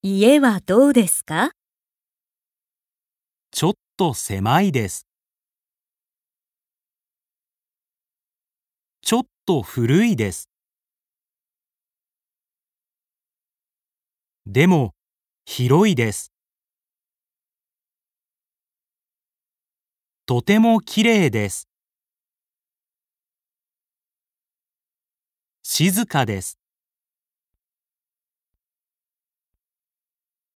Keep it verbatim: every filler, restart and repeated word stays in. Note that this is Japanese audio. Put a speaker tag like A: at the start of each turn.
A: 家はどうですか？
B: ちょっと狭いです。ちょっと古いです。でも、広いです。とてもきれいです。静かです。